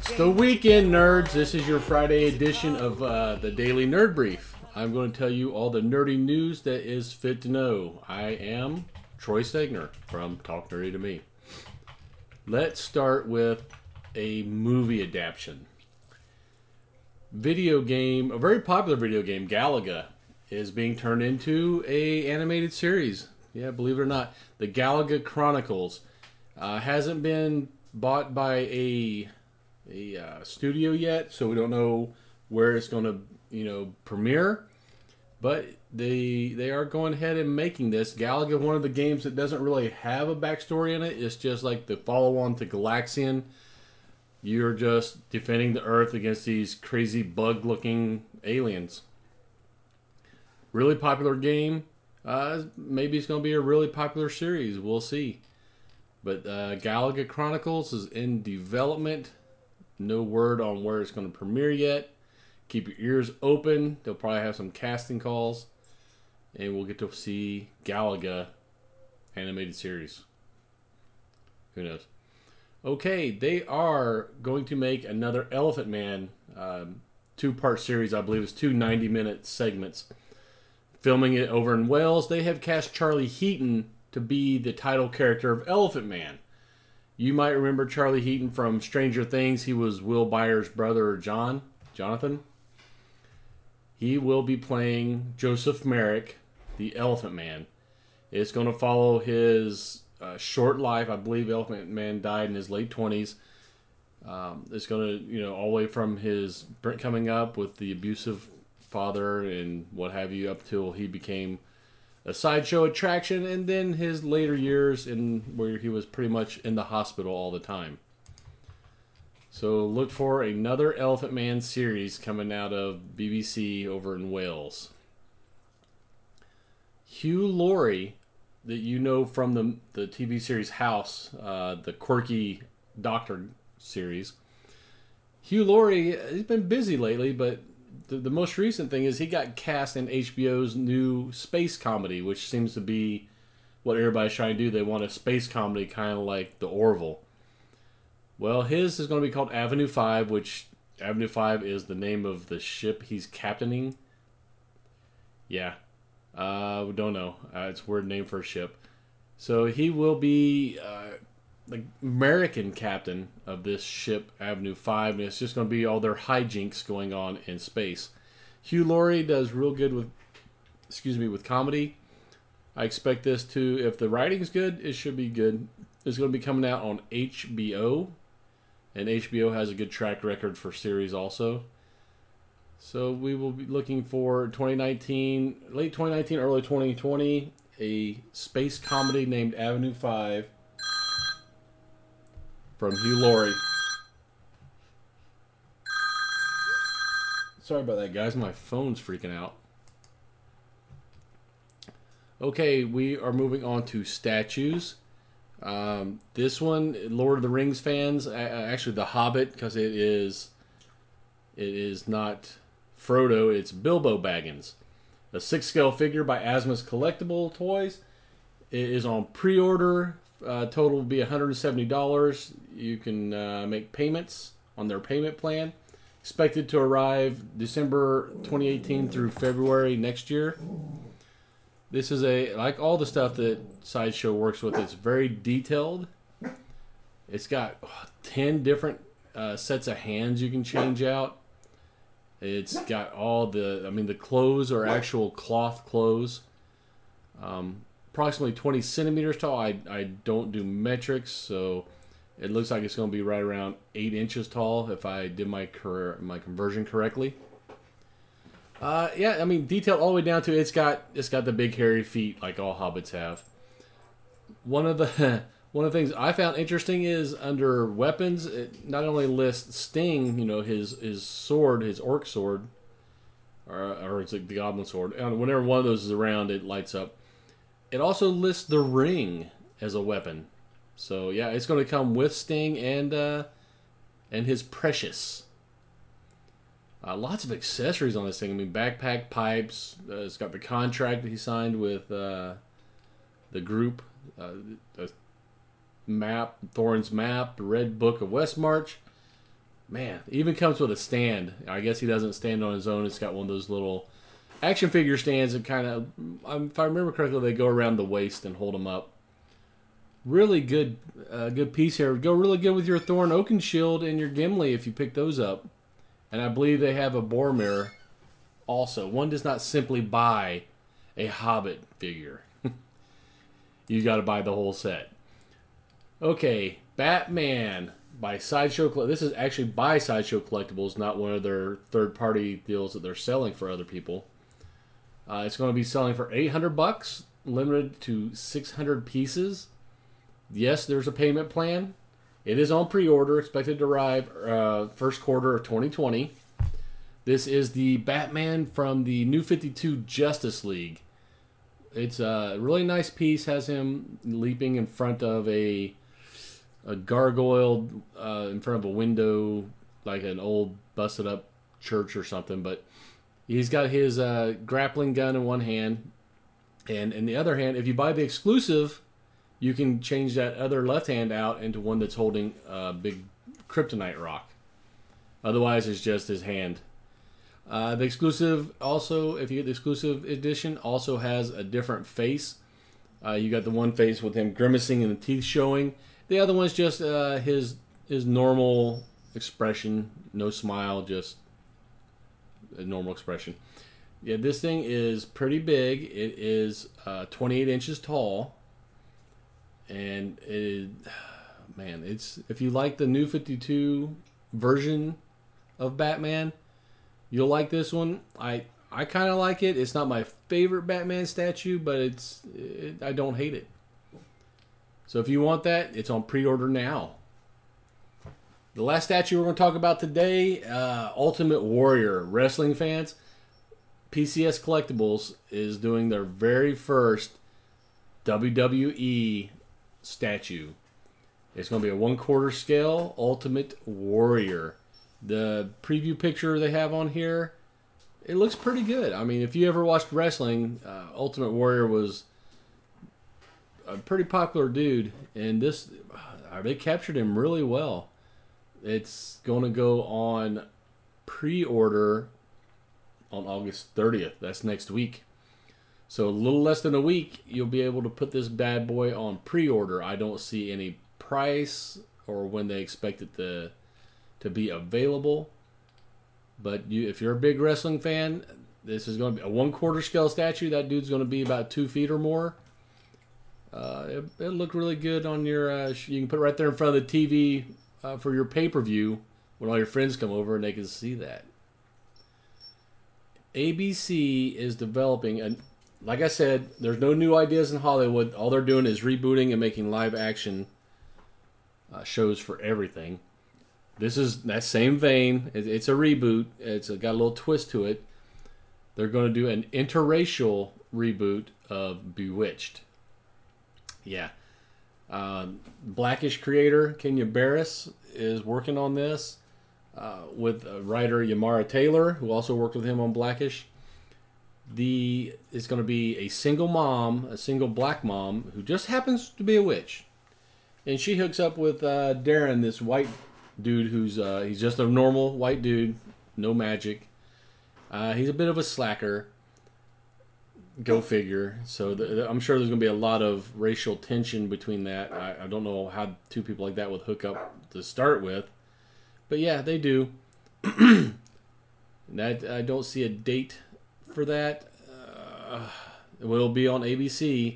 The weekend nerds. This is your Friday edition of the Daily Nerd Brief. I'm going to tell you all the nerdy news that is fit to know. I am Troy Stegner from Talk Nerdy to Me. Let's start with a movie adaptation. A very popular video game, Galaga, is being turned into a animated series. Yeah, believe it or not, the Galaga Chronicles hasn't been bought by a studio yet, so we don't know where it's going to premiere. But they are going ahead and making this. Galaga, one of the games that doesn't really have a backstory in it. It's just like the follow-on to Galaxian. You're just defending the Earth against these crazy bug-looking aliens. Really popular game. Maybe it's going to be a really popular series. We'll see. But Galaga Chronicles is in development. No word on where it's going to premiere yet. Keep your ears open. They'll probably have some casting calls. And we'll get to see Galaga animated series. Who knows? Okay, they are going to make another Elephant Man two-part series. I believe it's two 90-minute segments. Filming it over in Wales. They have cast Charlie Heaton to be the title character of Elephant Man. You might remember Charlie Heaton from Stranger Things. He was Will Byers' brother, Jonathan. He will be playing Joseph Merrick, the Elephant Man. It's going to follow his short life. I believe Elephant Man died in his late 20s. It's going to, all the way from his coming up with the abusive father and what have you up till he became a sideshow attraction, and then his later years in where he was pretty much in the hospital all the time. So look for another Elephant Man series coming out of BBC over in Wales. Hugh Laurie, that you know from the TV series House, the quirky doctor series. Hugh Laurie, he's been busy lately, but the most recent thing is he got cast in HBO's new space comedy, which seems to be what everybody's trying to do. They want a space comedy kind of like The Orville. Well, his is going to be called Avenue 5, which Avenue 5 is the name of the ship he's captaining. Yeah. We don't know. It's a weird name for a ship. So he will be the American captain of this ship, Avenue 5, and it's just going to be all their hijinks going on in space. Hugh Laurie does real good with comedy. I expect this to, if the writing's good, it should be good. It's going to be coming out on HBO, and HBO has a good track record for series also. So we will be looking for 2019, late 2019, early 2020, a space comedy named Avenue 5 from Hugh Laurie. Sorry about that, guys. My phone's freaking out. Okay, we are moving on to statues. This one, Lord of the Rings fans, actually The Hobbit, because it is not Frodo, it's Bilbo Baggins. A 6-scale figure by Asmus Collectible Toys. It is on pre-order. Total will be $170. You can make payments on their payment plan. Expected to arrive December 2018 through February next year. This is like all the stuff that Sideshow works with, it's very detailed. It's got 10 different sets of hands you can change out. It's got all the clothes are actual cloth clothes. Approximately 20 centimeters tall. I don't do metrics, so it looks like it's going to be right around 8 inches tall if I did my conversion correctly. Detailed all the way down to it's got the big hairy feet like all hobbits have. One of the things I found interesting is under weapons, it not only lists Sting, his sword, his orc sword, or it's like the goblin sword. And whenever one of those is around, it lights up. It also lists the ring as a weapon. So yeah, it's going to come with Sting and his precious. Lots of accessories on this thing. Backpack, pipes. It's got the contract that he signed with the group. The map, Thorin's map, the Red Book of Westmarch. Man, it even comes with a stand. I guess he doesn't stand on his own. It's got one of those little action figure stands that kind of, if I remember correctly, they go around the waist and hold them up. Really good, good piece here. Would go really good with your Thorn Oakenshield and your Gimli if you pick those up. And I believe they have a Boromir also. One does not simply buy a Hobbit figure. You got to buy the whole set. Okay, Batman by Sideshow. This is actually by Sideshow Collectibles, not one of their third-party deals that they're selling for other people. It's going to be selling for $800, limited to 600 pieces. Yes, there's a payment plan. It is on pre-order, expected to arrive first quarter of 2020. This is the Batman from the New 52 Justice League. It's a really nice piece. Has him leaping in front of a gargoyle in front of a window, like an old busted up church or something. But he's got his grappling gun in one hand, and in the other hand, if you buy the exclusive, you can change that other left hand out into one that's holding a big kryptonite rock. Otherwise, it's just his hand. The exclusive also, if you get the exclusive edition, also has a different face. You got the one face with him grimacing and the teeth showing. The other one's just his normal expression, no smile, just a normal expression. Yeah, this thing is pretty big. It is 28 inches tall, and it's if you like the New 52 version of Batman, you'll like this one. I kind of like it. It's not my favorite Batman statue, but I don't hate it. So if you want that, it's on pre-order now. The last statue we're going to talk about today, Ultimate Warrior. Wrestling fans, PCS Collectibles is doing their very first WWE statue. It's going to be a 1/4 scale Ultimate Warrior. The preview picture they have on here, it looks pretty good. I mean, if you ever watched wrestling, Ultimate Warrior was a pretty popular dude, and they captured him really well. It's going to go on pre-order on August 30th. That's next week. So a little less than a week, you'll be able to put this bad boy on pre-order. I don't see any price or when they expect it to be available. But if you're a big wrestling fan, this is going to be a 1/4 scale statue. That dude's going to be about 2 feet or more. It'll look really good on your. You can put it right there in front of the TV for your pay-per-view when all your friends come over and they can see that. ABC is developing, and like I said, there's no new ideas in Hollywood. All they're doing is rebooting and making live-action shows for everything. This is that same vein. It's a reboot. It's got a little twist to it. They're going to do an interracial reboot of Bewitched. Yeah. Blackish creator Kenya Barris is working on this with writer Yamara Taylor, who also worked with him on Blackish. It's going to be a single mom, a single black mom, who just happens to be a witch. And she hooks up with Darren, this white dude who's he's just a normal white dude, no magic. He's a bit of a slacker. Go figure. So I'm sure there's going to be a lot of racial tension between that. I don't know how two people like that would hook up to start with. But yeah, they do. That I don't see a date for that. It will be on ABC.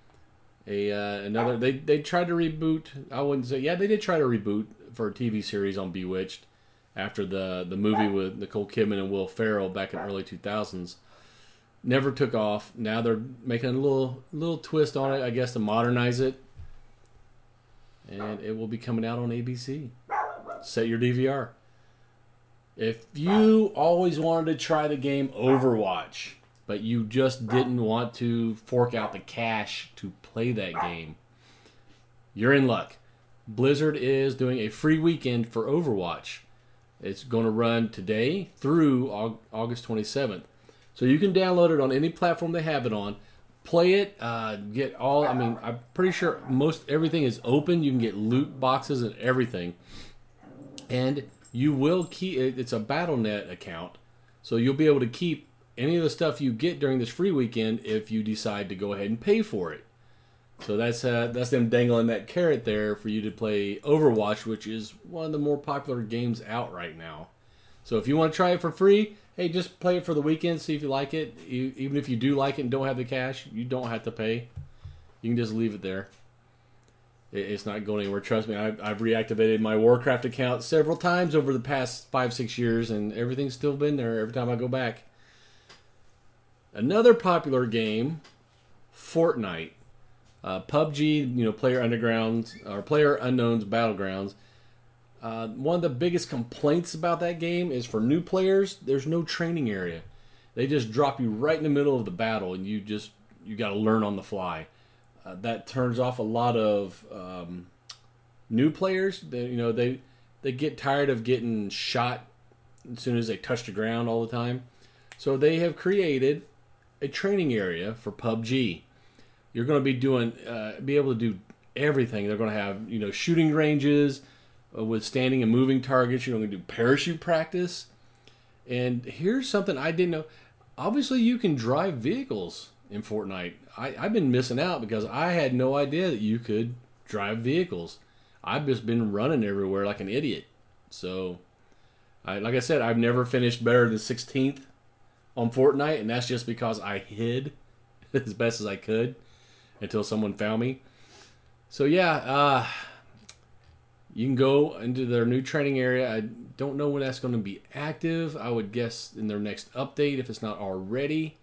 They tried to reboot. I wouldn't say, yeah, they did try to reboot for a TV series on Bewitched after the movie with Nicole Kidman and Will Ferrell back in early 2000s. Never took off. Now they're making a little twist on it, I guess, to modernize it, and it will be coming out on ABC. Set your DVR. If you always wanted to try the game Overwatch, but you just didn't want to fork out the cash to play that game, you're in luck. Blizzard is doing a free weekend for Overwatch. It's going to run today through August 27th. So you can download it on any platform they have it on. Play it. Get all. I mean, I'm pretty sure most everything is open. You can get loot boxes and everything. And you will keep it's a Battle.net account, so you'll be able to keep any of the stuff you get during this free weekend if you decide to go ahead and pay for it. So that's them dangling that carrot there for you to play Overwatch, which is one of the more popular games out right now. So if you want to try it for free, hey, just play it for the weekend, see if you like it. Even if you do like it and don't have the cash, you don't have to pay. You can just leave it there. It's not going anywhere. Trust me, I've reactivated my Warcraft account several times over the past 5-6 years, and everything's still been there every time I go back. Another popular game, Fortnite. PUBG, Player Undergrounds or Player Unknown's Battlegrounds. One of the biggest complaints about that game is for new players, there's no training area. They just drop you right in the middle of the battle, and you got to learn on the fly. That turns off a lot of new players. They get tired of getting shot as soon as they touch the ground all the time. So they have created a training area for PUBG. You're going to be able to do everything. They're going to have shooting ranges with standing and moving targets. You're going to do parachute practice. And here's something I didn't know. Obviously, you can drive vehicles in Fortnite. I've been missing out because I had no idea that you could drive vehicles. I've just been running everywhere like an idiot. So, like I said, I've never finished better than 16th on Fortnite, and that's just because I hid as best as I could until someone found me. So yeah, you can go into their new training area. I don't know when that's going to be active. I would guess in their next update if it's not already.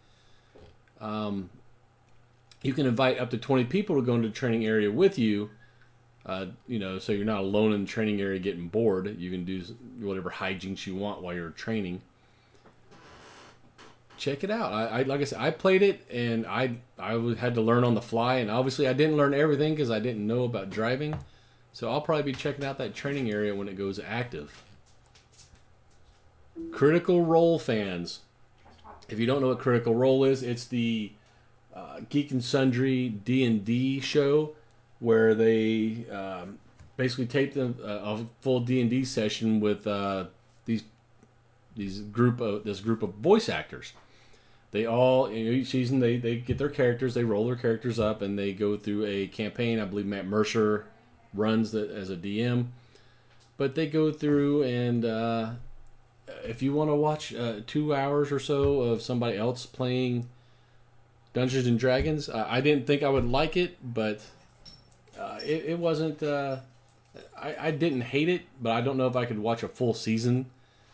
You can invite up to 20 people to go into the training area with you. So you're not alone in the training area getting bored. You can do whatever hijinks you want while you're training. Check it out. I like I said, I played it and I had to learn on the fly, and obviously I didn't learn everything because I didn't know about driving. So I'll probably be checking out that training area when it goes active. Critical Role fans, if you don't know what Critical Role is, it's the Geek and Sundry D&D show where they basically tape a full D&D session with this group of voice actors. They all, each season they get their characters, they roll their characters up, and they go through a campaign. I believe Matt Mercer runs that as a DM. But they go through, and if you want to watch 2 hours or so of somebody else playing Dungeons and Dragons, I didn't think I would like it, but it wasn't. I didn't hate it, but I don't know if I could watch a full season.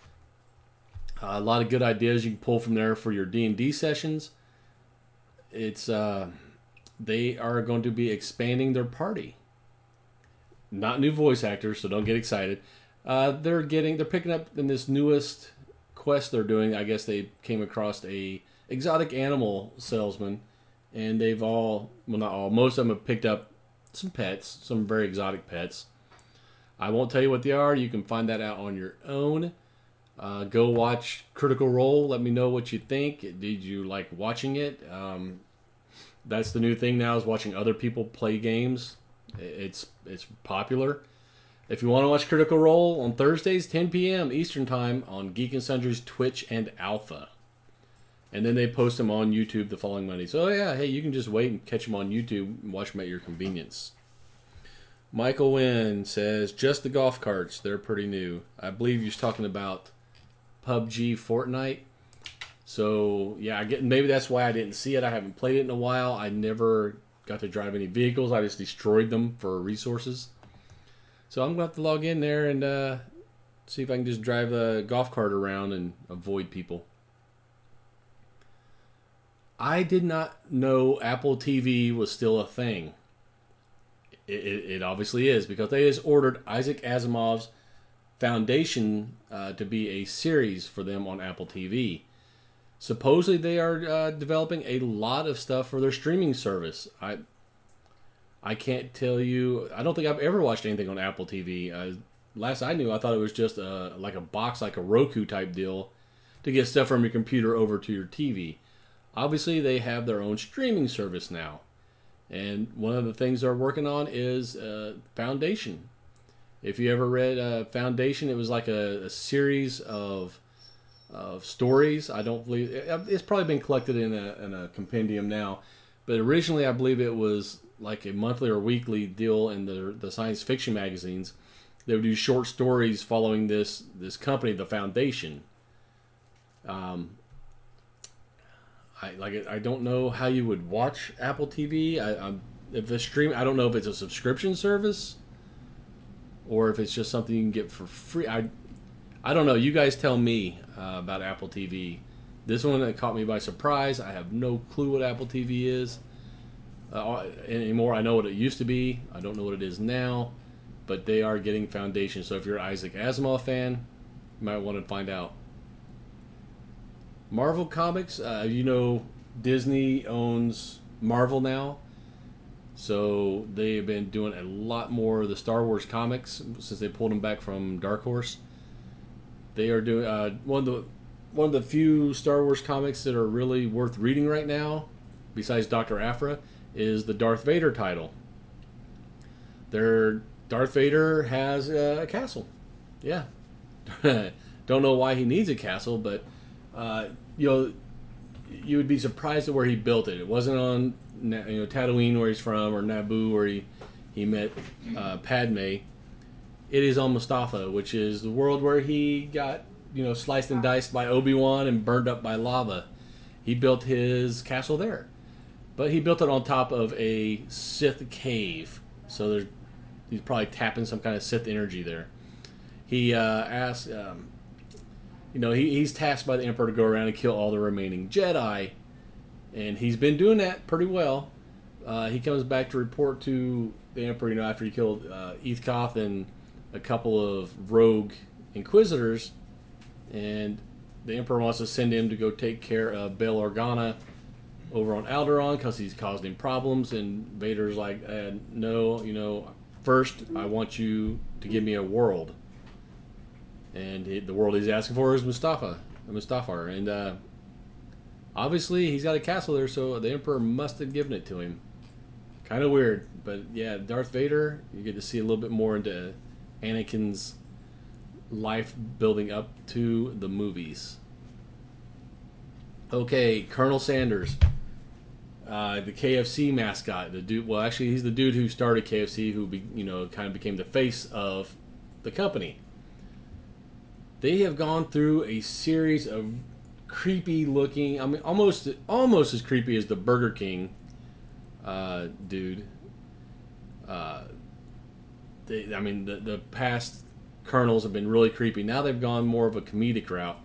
A lot of good ideas you can pull from there for your D&D sessions. It's they are going to be expanding their party. Not new voice actors, so don't get excited. They're picking up in this newest quest they're doing. I guess they came across a exotic animal salesman, and they've all, well, not all, most of them have picked up some pets, some very exotic pets. I won't tell you what they are. You can find that out on your own. Go watch Critical Role. Let me know what you think. Did you like watching it? That's the new thing now, is watching other people play games. It's popular. If you want to watch Critical Role on Thursdays, 10 p.m. Eastern Time on Geek and Sundry's Twitch and Alpha. And then they post them on YouTube the following Monday. So yeah, hey, you can just wait and catch them on YouTube and watch them at your convenience. Michael Wynn says, just the golf carts. They're pretty new. I believe you're talking about PUBG Fortnite. So yeah, maybe that's why I didn't see it. I haven't played it in a while. I never got to drive any vehicles. I just destroyed them for resources. So I'm going to have to log in there and see if I can just drive a golf cart around and avoid people. I did not know Apple TV was still a thing. It obviously is, because they just ordered Isaac Asimov's Foundation to be a series for them on Apple TV. Supposedly they are developing a lot of stuff for their streaming service. I can't tell you. I don't think I've ever watched anything on Apple TV. Last I knew, I thought it was just like a box, like a Roku type deal, to get stuff from your computer over to your TV. Obviously, they have their own streaming service now. And one of the things they're working on is Foundation. If you ever read Foundation, it was like a series of stories. I don't believe it's probably been collected in a compendium now, but originally I believe it was like a monthly or weekly deal in the science fiction magazines. They would do short stories following this company, the Foundation. Um, I don't know how you would watch Apple TV. If it's stream, I don't know if it's a subscription service or if it's just something you can get for free. I don't know. You guys tell me about Apple TV. This one that caught me by surprise. I have no clue what Apple TV is anymore. I know what it used to be. I don't know what it is now. But they are getting Foundation. So if you're an Isaac Asimov fan, you might want to find out. Marvel Comics, Disney owns Marvel now. So they have been doing a lot more of the Star Wars comics since they pulled them back from Dark Horse. They are doing one of the few Star Wars comics that are really worth reading right now, besides Dr. Aphra, is the Darth Vader title. Their Darth Vader has a castle. Yeah, don't know why he needs a castle, but you know, you would be surprised at where he built it. It wasn't on Tatooine where he's from, or Naboo where he met Padme. It is on Mustafar, which is the world where he got sliced and diced by Obi-Wan and burned up by lava. He built his castle there, but he built it on top of a Sith cave. So he's probably tapping some kind of Sith energy there. He asked, he's tasked by the Emperor to go around and kill all the remaining Jedi, and he's been doing that pretty well. He comes back to report to the Emperor, after he killed Ethkoth and a couple of rogue Inquisitors, and the Emperor wants to send him to go take care of Bail Organa over on Alderaan because he's caused him problems. And Vader's like, no, first I want you to give me a world, and the world he's asking for is Mustafar, and obviously he's got a castle there, so the Emperor must have given it to him. Kind of weird, but yeah, Darth Vader, you get to see a little bit more into Anakin's life building up to the movies. Okay, Colonel Sanders, the KFC mascot, the dude. Well, actually, he's the dude who started KFC, who kind of became the face of the company. They have gone through a series of creepy looking. I mean, almost as creepy as the Burger King dude. The past colonels have been really creepy. Now they've gone more of a comedic route.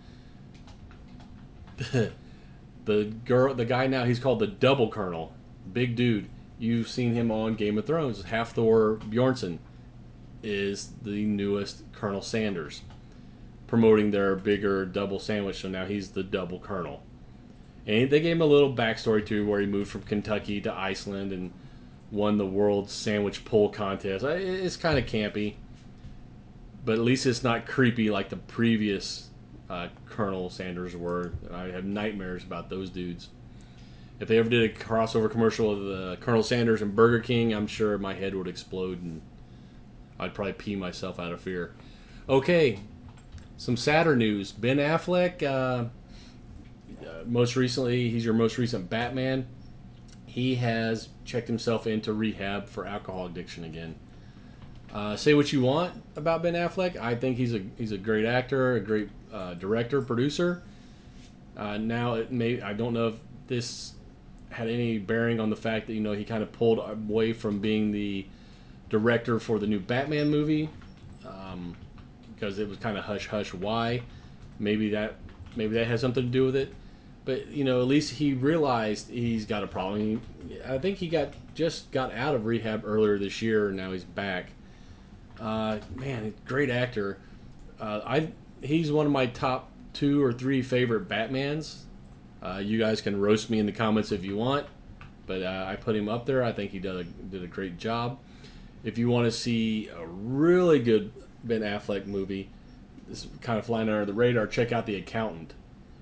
The guy now, he's called the Double Colonel, big dude. You've seen him on Game of Thrones. Hafthor Bjornsson is the newest Colonel Sanders, promoting their bigger double sandwich. So now he's the Double Colonel, and they gave him a little backstory too, where he moved from Kentucky to Iceland and won the world sandwich pull contest. It's kind of campy, but at least it's not creepy like the previous Colonel Sanders were. I have nightmares about those dudes. If they ever did a crossover commercial of Colonel Sanders and Burger King, I'm sure my head would explode and I'd probably pee myself out of fear. Okay, some sadder news. Ben Affleck, most recently, he's your most recent Batman. He has checked himself into rehab for alcohol addiction again. Say what you want about Ben Affleck. I think he's a great actor, a great director, producer. Now I don't know if this had any bearing on the fact that he kind of pulled away from being the director for the new Batman movie, because it was kind of hush hush why. Maybe that has something to do with it. But at least he realized he's got a problem. I think he just got out of rehab earlier this year, and now he's back. Man, great actor. He's one of my top 2 or 3 favorite Batmans. You guys can roast me in the comments if you want, but I put him up there. I think he did a great job. If you want to see a really good Ben Affleck movie, this is kind of flying under the radar, check out The Accountant.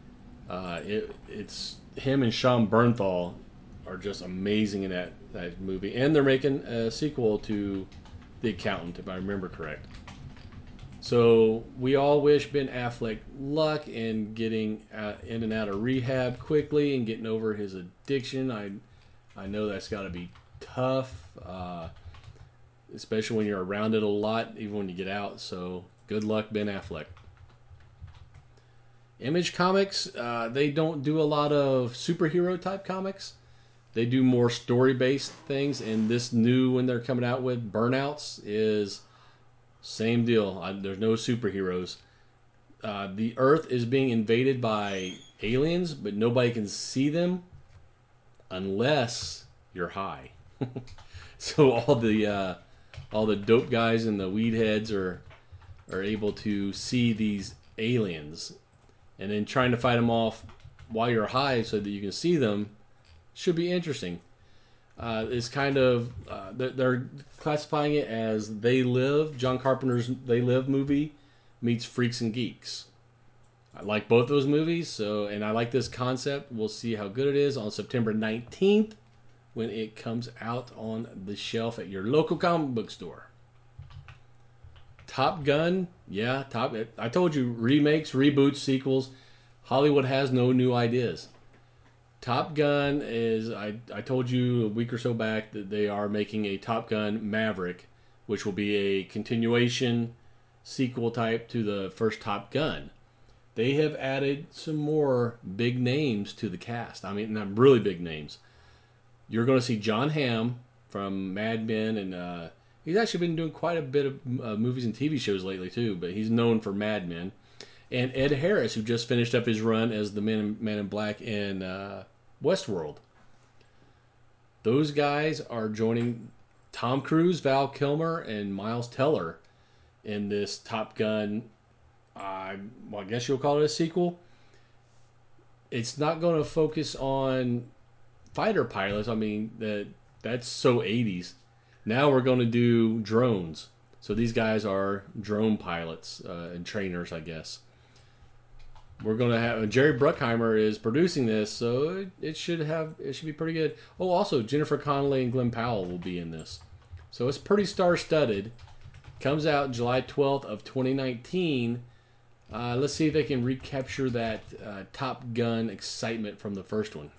It's him and Sean Bernthal are just amazing in that movie, and they're making a sequel to the accountant, if I remember correct. So we all wish Ben Affleck luck in getting in and out of rehab quickly and getting over his addiction. I know that's got to be tough, especially when you're around it a lot, even when you get out. So good luck, Ben Affleck. Image Comics, they don't do a lot of superhero type comics. They do more story based things, and this new one they're coming out with, Burnouts, is same deal. There's no superheroes. The Earth is being invaded by aliens, but nobody can see them unless you're high. So all the dope guys and the weed heads are able to see these aliens, and then trying to fight them off while you're high so that you can see them should be interesting. It's kind of they're classifying it as They Live. John Carpenter's They Live movie meets Freaks and Geeks. I like both those movies, and I like this concept. We'll see how good it is on September 19th when it comes out on the shelf at your local comic book store. Top Gun, yeah, I told you, remakes, reboots, sequels. Hollywood has no new ideas. Top Gun is, I told you a week or so back that they are making a Top Gun Maverick, which will be a continuation sequel type to the first Top Gun. They have added some more big names to the cast. I mean, not really big names. You're going to see John Hamm from Mad Men, and he's actually been doing quite a bit of movies and TV shows lately too, but he's known for Mad Men. And Ed Harris, who just finished up his run as the Man in Black in Westworld. Those guys are joining Tom Cruise, Val Kilmer, and Miles Teller in this Top Gun. I guess you'll call it a sequel. It's not going to focus on fighter pilots. I mean, that's so 80s. Now we're going to do drones. So these guys are drone pilots and trainers, I guess. We're going to have Jerry Bruckheimer is producing this, so it should be pretty good. Oh, also Jennifer Connelly and Glenn Powell will be in this, so it's pretty star-studded. Comes out July 12th of 2019. Let's see if they can recapture that Top Gun excitement from the first one.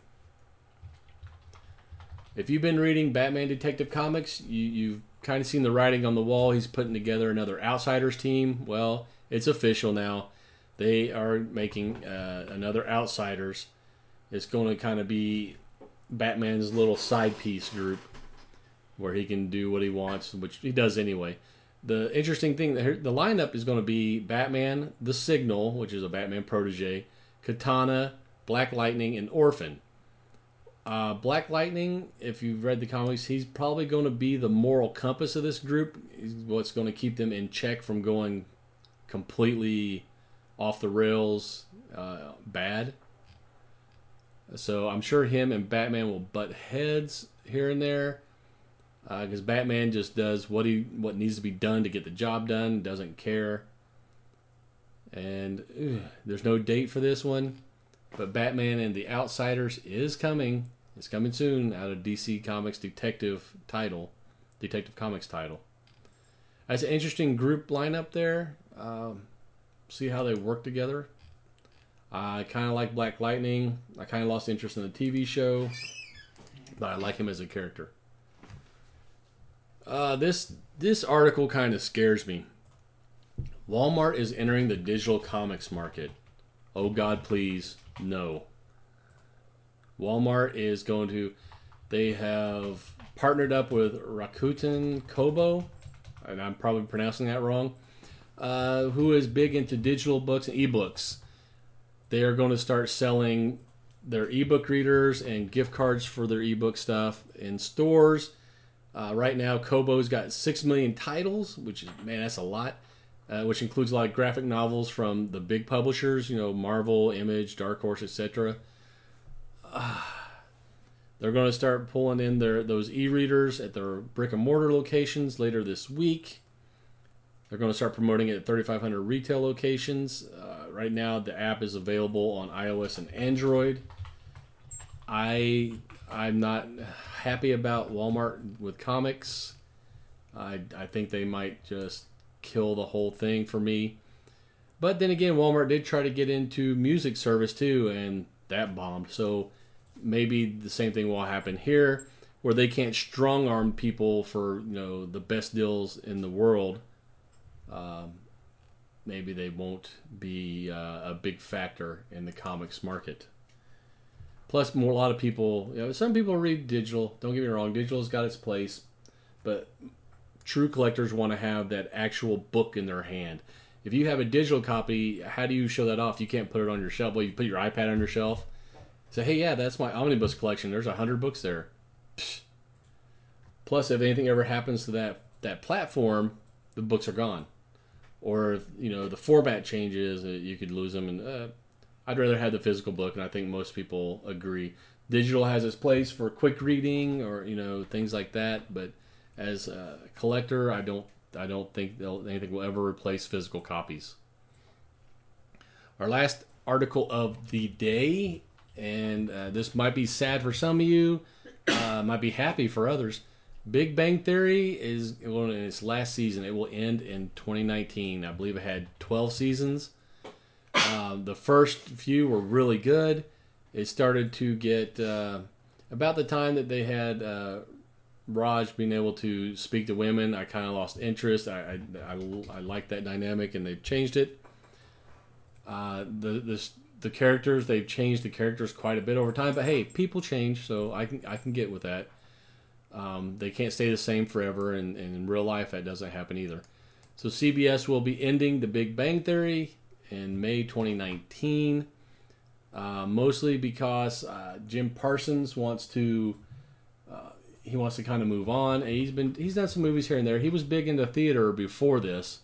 If you've been reading Batman Detective Comics, you've kind of seen the writing on the wall. He's putting together another Outsiders team. Well, it's official now. They are making another Outsiders. It's going to kind of be Batman's little side piece group where he can do what he wants, which he does anyway. The interesting thing, the lineup is going to be Batman, The Signal, which is a Batman protege, Katana, Black Lightning, and Orphan. Black Lightning, if you've read the comics, he's probably going to be the moral compass of this group. He's what's going to keep them in check from going completely off the rails bad. So I'm sure him and Batman will butt heads here and there because Batman just does what needs to be done to get the job done, doesn't care. And there's no date for this one, but Batman and the Outsiders is coming. It's coming soon out of DC Comics Detective Comics title. That's an interesting group lineup there. See how they work together. I kind of like Black Lightning. I kind of lost interest in the TV show, but I like him as a character. This article kind of scares me. Walmart is entering the digital comics market. Oh God, please, no. Walmart is going to... They have partnered up with Rakuten Kobo, and I'm probably pronouncing that wrong, who is big into digital books and ebooks. They are going to start selling their ebook readers and gift cards for their ebook stuff in stores. Right now, Kobo's got 6 million titles, which is, man, that's a lot, which includes a lot of graphic novels from the big publishers, Marvel, Image, Dark Horse, etc. They're going to start pulling in those e-readers at their brick-and-mortar locations later this week. They're going to start promoting it at 3,500 retail locations. Right now, the app is available on iOS and Android. I'm not happy about Walmart with comics. I think they might just kill the whole thing for me. But then again, Walmart did try to get into music service too, and that bombed. So maybe the same thing will happen here, where they can't strong arm people for the best deals in the world. Maybe they won't be a big factor in the comics market. Plus, a lot of people, some people read digital. Don't get me wrong, digital's got its place, but true collectors want to have that actual book in their hand. If you have a digital copy, how do you show that off? You can't put it on your shelf. Well, you put your iPad on your shelf. Say, hey, yeah, that's my omnibus collection. There's 100 books there. Psh. Plus, if anything ever happens to that platform, the books are gone. Or if, the format changes, you could lose them. And I'd rather have the physical book, and I think most people agree. Digital has its place for quick reading or things like that, but as a collector, I don't think anything will ever replace physical copies. Our last article of the day, and this might be sad for some of you, might be happy for others. Big Bang Theory is in its last season. It will end in 2019. I believe it had 12 seasons. The first few were really good. It started to get about the time that they had Raj being able to speak to women. I kind of lost interest. I like that dynamic, and they've changed it. The characters, they've changed the characters quite a bit over time. But hey, people change, so I can get with that. They can't stay the same forever, and in real life that doesn't happen either. So CBS will be ending The Big Bang Theory in May 2019, mostly because Jim Parsons wants to kind of move on. And he's done some movies here and there. He was big into theater before this.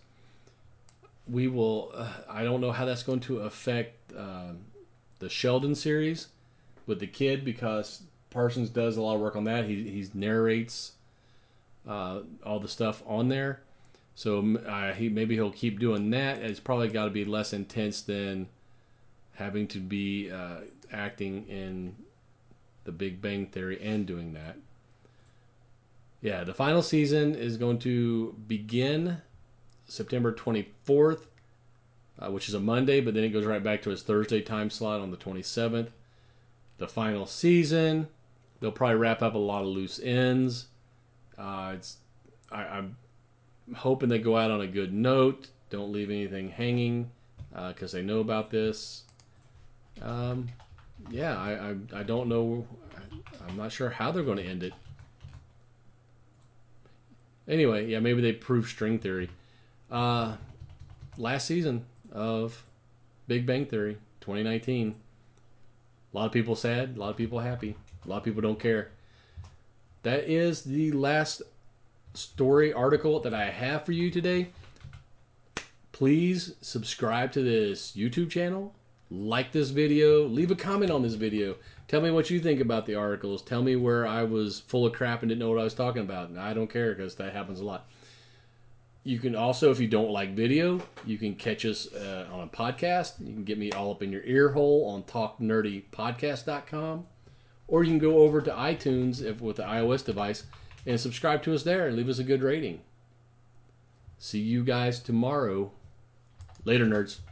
I don't know how that's going to affect the Sheldon series with the kid, because Parsons does a lot of work on that. He narrates all the stuff on there. So maybe he'll keep doing that. It's probably got to be less intense than having to be acting in The Big Bang Theory and doing that. Yeah, the final season is going to begin September 24th, which is a Monday, but then it goes right back to its Thursday time slot on the 27th. The final season, they'll probably wrap up a lot of loose ends. I'm hoping they go out on a good note. Don't leave anything hanging, because they know about this. I don't know. I'm not sure how they're going to end it. Anyway, yeah, maybe they prove string theory. Last season of Big Bang Theory, 2019. A lot of people sad, a lot of people happy, a lot of people don't care. That is the last story article that I have for you today. Please subscribe to this YouTube channel, like this video, leave a comment on this video. Tell me what you think about the articles. Tell me where I was full of crap and didn't know what I was talking about. And I don't care, because that happens a lot. You can also, if you don't like video, you can catch us on a podcast. You can get me all up in your ear hole on talknerdypodcast.com. Or you can go over to iTunes with the iOS device and subscribe to us there and leave us a good rating. See you guys tomorrow. Later, nerds.